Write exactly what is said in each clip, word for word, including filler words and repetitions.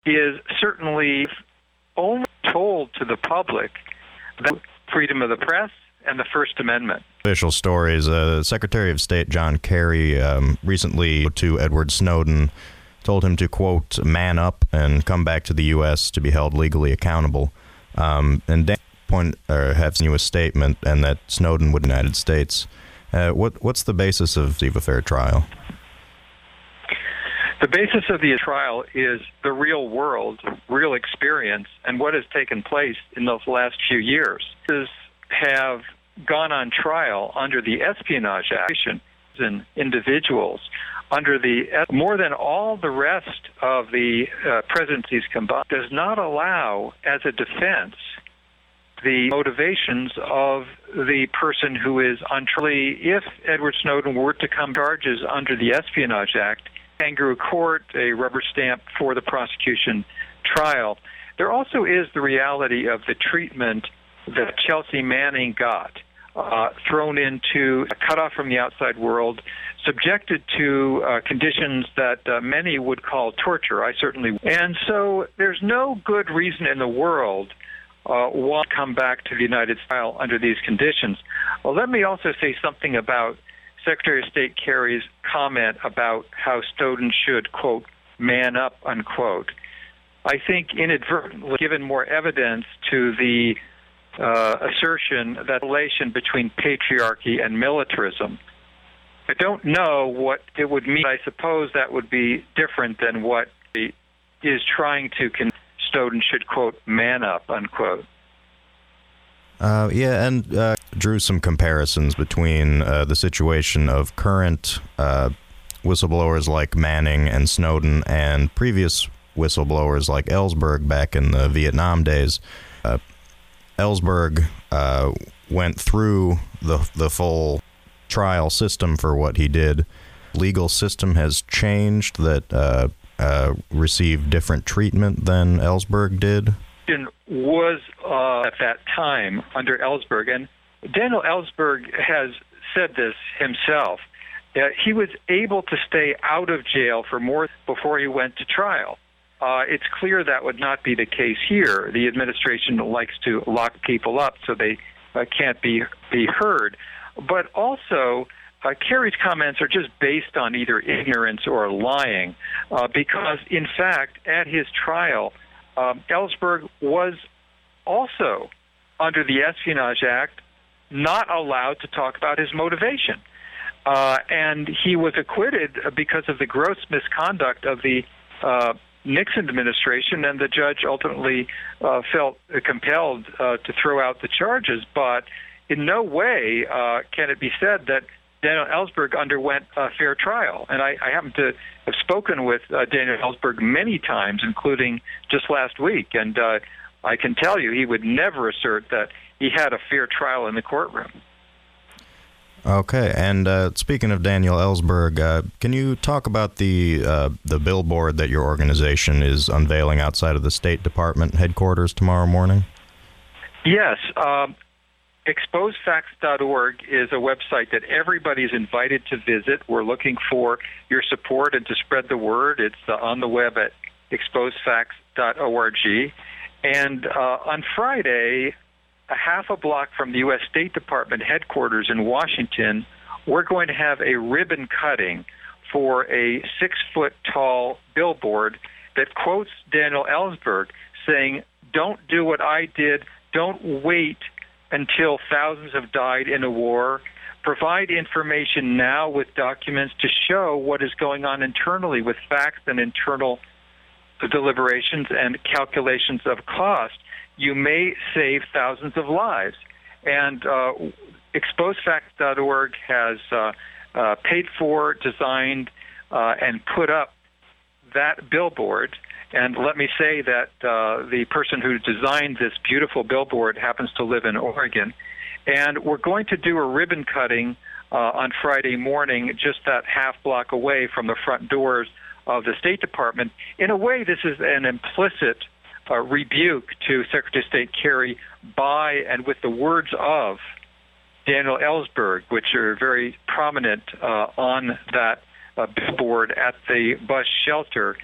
is certainly only told to the public the freedom of the press and the First Amendment. Official stories. Uh, Secretary of State John Kerry um, recently to Edward Snowden told him to, quote, man up and come back to the U S to be held legally accountable. Um, and Dan point or have sent you a statement, and that Snowden would United States. Uh, what what's the basis of a fair trial? The basis of the trial is the real world, real experience, and what has taken place in those last few years. Have gone on trial under the Espionage Act and individuals under the more than all the rest of the uh, presidencies combined does not allow as a defense the motivations of the person who is on trial. If Edward Snowden were to come charges under the Espionage Act, kangaroo court, a rubber stamp for the prosecution trial, there also is the reality of the treatment that Chelsea Manning got, uh, thrown into, cut off from the outside world, subjected to uh, conditions that uh, many would call torture. I certainly would. And so there's no good reason in the world uh, why come back to the United States under these conditions. Well, let me also say something about Secretary of State Kerry's comment about how Snowden should, quote, man up, unquote. I think inadvertently given more evidence to the uh, assertion that relation between patriarchy and militarism. I don't know what it would mean. I suppose that would be different than what is trying to con- Snowden should, quote, man up, unquote. Uh, yeah, and uh, drew some comparisons between uh, the situation of current uh, whistleblowers like Manning and Snowden and previous whistleblowers like Ellsberg back in the Vietnam days. Uh, Ellsberg uh, went through the the full trial system for what he did. Legal system has changed that uh, uh, received different treatment than Ellsberg did. Was uh, at that time under Ellsberg, and Daniel Ellsberg has said this himself, that he was able to stay out of jail for more before he went to trial. Uh, it's clear that would not be the case here. The administration likes to lock people up so they uh, can't be be heard. But also, uh, Kerry's comments are just based on either ignorance or lying, uh, because, in fact, at his trial, um, Ellsberg was also, under the Espionage Act, not allowed to talk about his motivation. Uh, and he was acquitted because of the gross misconduct of the uh, Nixon administration, and the judge ultimately uh, felt compelled uh, to throw out the charges. But in no way uh, can it be said that Daniel Ellsberg underwent a fair trial. And I, I happen to have spoken with uh, Daniel Ellsberg many times, including just last week, and uh, I can tell you he would never assert that he had a fair trial in the courtroom. Okay, and uh, speaking of Daniel Ellsberg, uh, can you talk about the uh, the billboard that your organization is unveiling outside of the State Department headquarters tomorrow morning? Yes. Um, expose facts dot org is a website that everybody is invited to visit. We're looking for your support and to spread the word. It's uh, on the web at expose facts dot org. And uh, on Friday, a half a block from the U S State Department headquarters in Washington, we're going to have a ribbon cutting for a six-foot-tall billboard that quotes Daniel Ellsberg, saying, "Don't do what I did. Don't wait until thousands have died in a war. Provide information now with documents to show what is going on internally with facts and internal deliberations and calculations of cost. You may save thousands of lives." And uh, expose facts dot org has uh, uh, paid for, designed, uh, and put up that billboard. And let me say that uh, the person who designed this beautiful billboard happens to live in Oregon. And we're going to do a ribbon cutting uh, on Friday morning, just that half block away from the front doors of the State Department. In a way, this is an implicit uh, rebuke to Secretary of State Kerry by and with the words of Daniel Ellsberg, which are very prominent uh, on that uh, billboard at the bus shelter.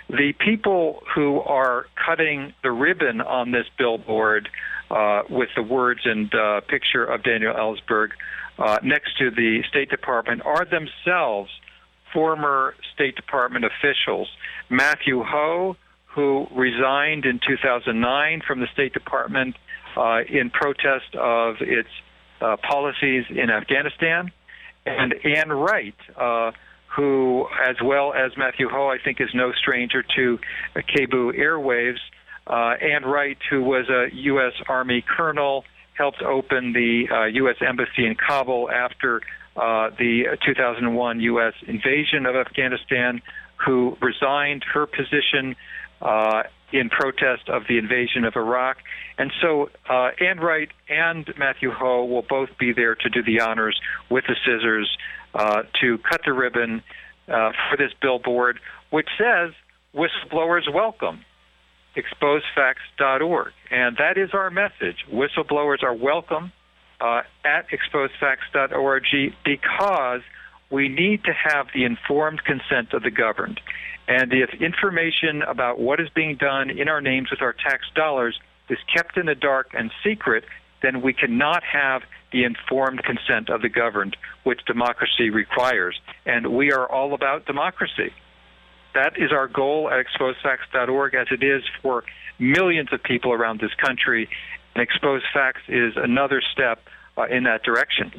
The people who are cutting the ribbon on this billboard uh, with the words and uh, picture of Daniel Ellsberg uh, next to the State Department are themselves former State Department officials. Matthew Ho, who resigned in two thousand nine from the State Department uh, in protest of its uh, policies in Afghanistan, and Ann Wright, uh, who, as well as Matthew Ho, I think is no stranger to uh, Cebu Airwaves. Uh, Ann Wright, who was a U S Army colonel, helped open the uh, U S Embassy in Kabul after uh, the two thousand one U S invasion of Afghanistan, who resigned her position uh, in protest of the invasion of Iraq. And so uh, Ann Wright and Matthew Ho will both be there to do the honors with the scissors uh, to cut the ribbon uh, for this billboard, which says, "Whistleblowers welcome, expose facts dot org." And that is our message. Whistleblowers are welcome uh, at expose facts dot org because we need to have the informed consent of the governed. And if information about what is being done in our names with our tax dollars is kept in the dark and secret, then we cannot have the informed consent of the governed, which democracy requires. And we are all about democracy. That is our goal at expose facts dot org, as it is for millions of people around this country. And Expose Facts is another step uh, in that direction.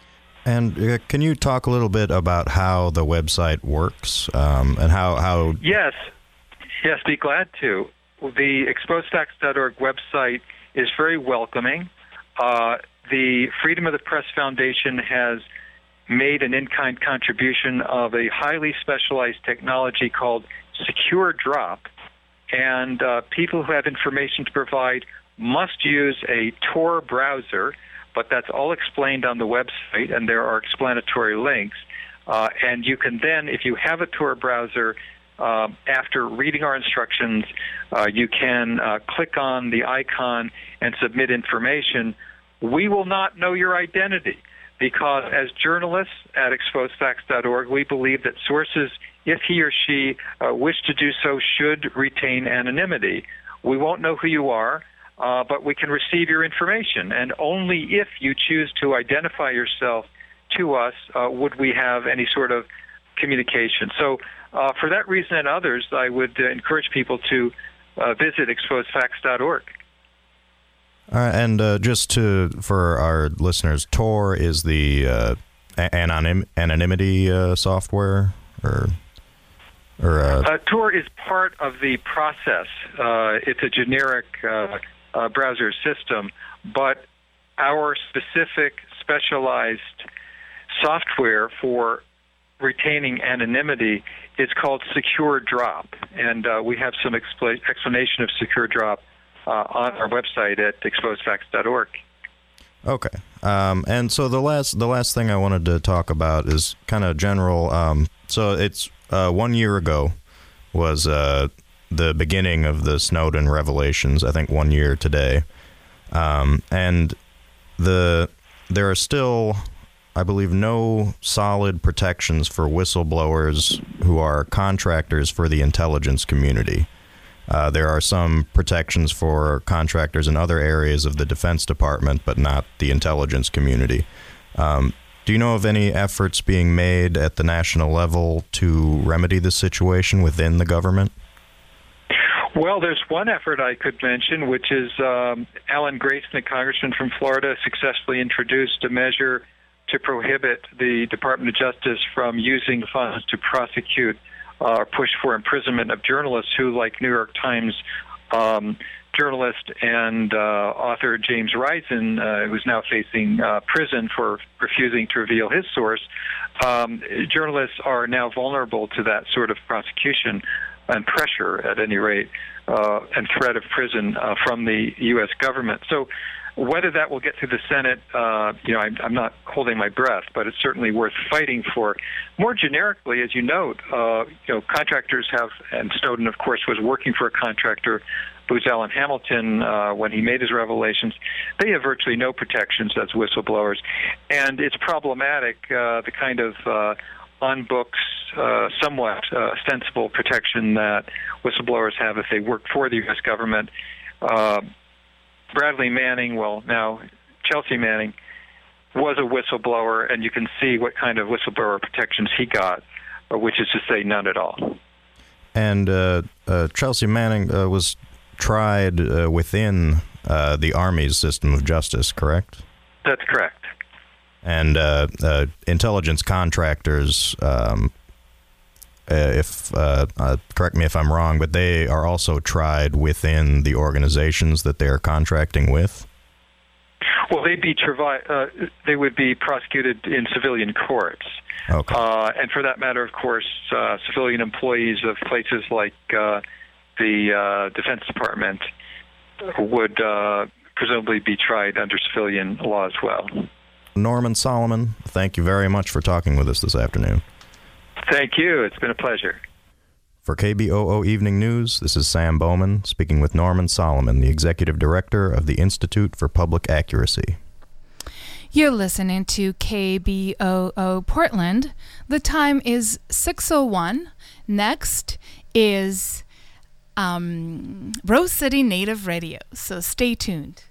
And uh, can you talk a little bit about how the website works um, and how, how... Yes. Yes, be glad to. The expose facts dot org website is very welcoming. Uh, the Freedom of the Press Foundation has made an in-kind contribution of a highly specialized technology called Secure Drop, and uh, people who have information to provide must use a Tor browser, but that's all explained on the website, and there are explanatory links. Uh, and you can then, if you have a Tor browser, uh, after reading our instructions, uh, you can uh, click on the icon and submit information. We will not know your identity, because as journalists at expose facts dot org, we believe that sources, if he or she uh, wish to do so, should retain anonymity. We won't know who you are, uh, but we can receive your information. And only if you choose to identify yourself to us uh, would we have any sort of communication. So uh, for that reason and others, I would uh, encourage people to uh, visit expose facts dot org. All right, and uh, just to for our listeners, Tor is the uh, anonym, anonymity uh, software, or or uh... Uh, Tor is part of the process. Uh, it's a generic uh, uh, browser system, but our specific specialized software for retaining anonymity is called Secure Drop, and uh, we have some expl- explanation of Secure Drop Uh, on our website at expose facts dot org. Okay, um, and so the last the last thing I wanted to talk about is kind of general. Um, so it's uh, one year ago was uh, the beginning of the Snowden revelations. I think one year today, um, and the there are still, I believe, no solid protections for whistleblowers who are contractors for the intelligence community. Uh, there are some protections for contractors in other areas of the Defense Department, but not the intelligence community. Um, do you know of any efforts being made at the national level to remedy the situation within the government? Well, there's one effort I could mention, which is um, Alan Grayson, a congressman from Florida, successfully introduced a measure to prohibit the Department of Justice from using funds to prosecute or uh, push for imprisonment of journalists who, like New York Times um, journalist and uh, author James Risen, uh, who's now facing uh, prison for refusing to reveal his source. Um, journalists are now vulnerable to that sort of prosecution and pressure, at any rate, uh, and threat of prison uh, from the U S government. So whether that will get through the Senate, uh, you know, I'm, I'm not holding my breath, but it's certainly worth fighting for. More generically, as you note, uh, you know, contractors have, and Snowden, of course, was working for a contractor, Booz Allen Hamilton, uh, when he made his revelations. They have virtually no protections as whistleblowers, and it's problematic, uh, the kind of uh, on books, uh, somewhat uh, ostensible protection that whistleblowers have if they work for the U S government. Uh, Bradley Manning, well, now Chelsea Manning, was a whistleblower, and you can see what kind of whistleblower protections he got, which is to say none at all. And uh, uh, Chelsea Manning uh, was tried uh, within uh, the Army's system of justice, correct? That's correct. And uh, uh, intelligence contractors, um, if uh, uh, correct me if I'm wrong, but they are also tried within the organizations that they are contracting with? Well, they'd be trivi- uh, they would be prosecuted in civilian courts. Okay. Uh, and for that matter, of course, uh, civilian employees of places like uh, the uh, Defense Department would uh, presumably be tried under civilian law as well. Norman Solomon, thank you very much for talking with us this afternoon. Thank you. It's been a pleasure. For K B O O Evening News, this is Sam Bowman speaking with Norman Solomon, the Executive Director of the Institute for Public Accuracy. You're listening to K B O O Portland. The time is six oh one. Next is um, Rose City Native Radio, so stay tuned.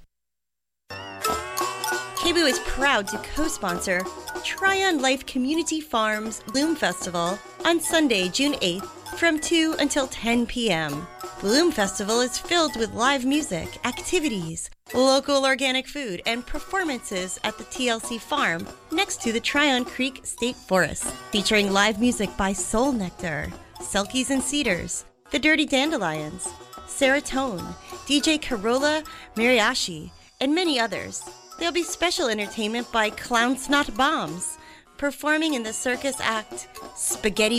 K B O O is proud to co-sponsor Tryon Life Community Farms Loom Festival on Sunday, June eighth from two until ten p.m. The Loom Festival is filled with live music, activities, local organic food, and performances at the T L C farm next to the Tryon Creek State Forest, featuring live music by Soul Nectar, Selkies and Cedars, The Dirty Dandelions, Serotonin, D J Carola Mariachi, and many others. There'll be special entertainment by Clowns Not Bombs, performing in the circus act Spaghetti